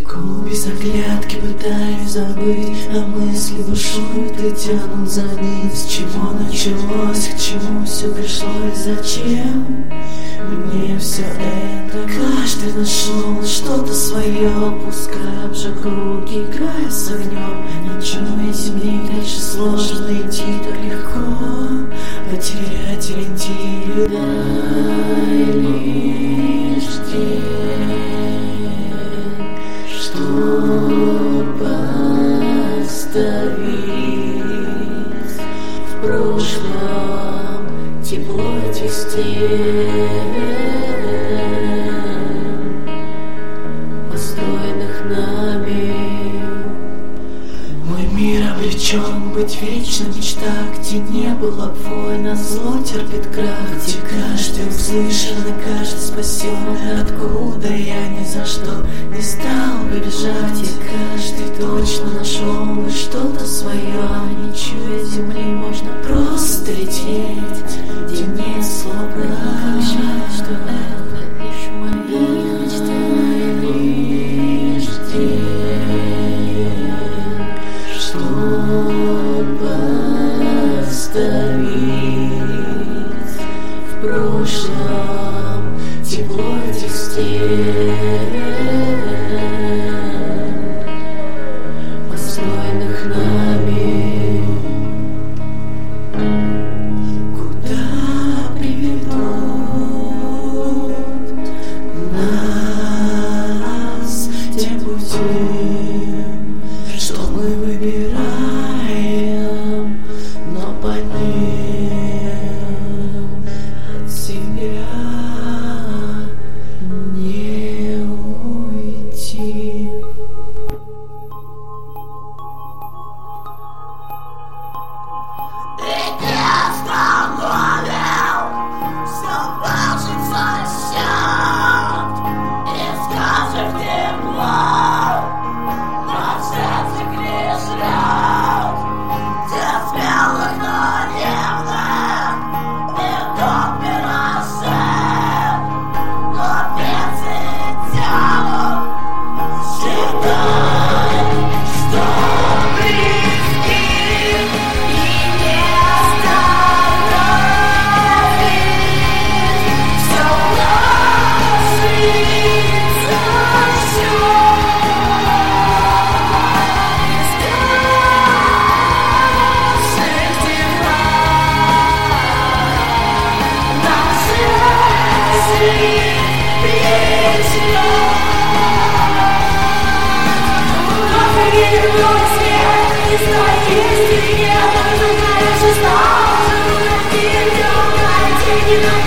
Теку без оглядки, пытаюсь забыть, а мысли бушуют и тянут за нить. С чего началось, к чему все пришло и зачем мне все это? Каждый нашел что-то свое, пускай обжег руки, играя с огнем. Ничего из земли дальше сложно идти так легко, потерять ориентир. Дай лишь день, чтоб оставить в прошлом тепло этих стен, построенных нами. Мой мир обречен быть вечно в мечтах, где не было бой, на зло терпит крах, где каждый услышан и каждый спасен. Откуда я ни за что не стал бы бежать, где каждый точно нашел бы что-то свое. Ничего из земли можно просто лететь, где нет слов брак. Что это лишь моя мечта, лишь день, чтоб оставить в прошлом тепло этих стен, построенных нами. Куда приведут нас те пути, что мы выбираем, но по ним от себя не уйти. You know